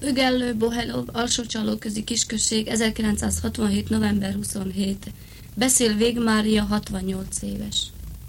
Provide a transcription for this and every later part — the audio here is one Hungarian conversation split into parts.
Ögellő, Bohelov, Alsó-Csalóközi kisközség, 1967. november 27. Beszél Vég Mária, 68 éves.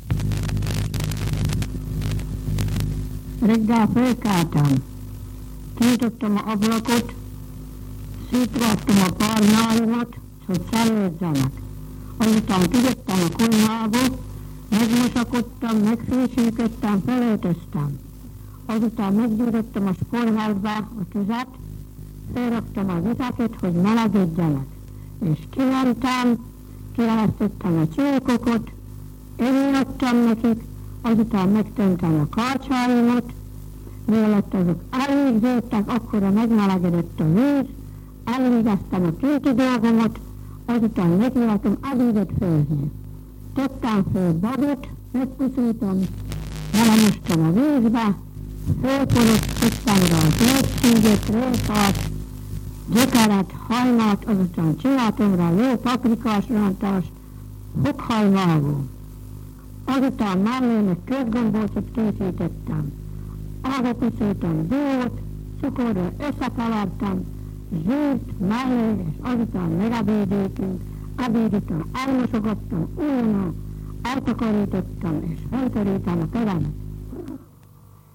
Reggel fölkeltem, kinyitottam a ablakot, szétvettem a parnáimat, hogy szellőzzenek. Azután kijöttem a konyhába, megmosakodtam, megfésülködtem, felöltöztem. Azután meggyújtottam a sportházba a tüzet, felraktam a vizeket, hogy melegedjenek. És kimentem, kiválasztottam a csókokat, előadtam nekik, azután megtöntem a karcsáimat, mielőtt azok elvégződtek, akkora megmelegedett a víz, elvégeztem a kinti dolgomat, azután nekilátom ebédet főzni. Tettem föl babot, megpuszítom, belemostam a vízbe, fölporoztattam rá a zöldséget, répát, gyökeret, hajmát, azután csináltam rá jó paprikás rántást, fokhajvágó. Azután mellének közgombócot készítettem. Arra puszítom bőrt, cukorral összekevertem, zsírt, mellé, és azután megebédéltünk. Ebéd után elmosogattam, újra eltakarítottam, és felterítem a keremet.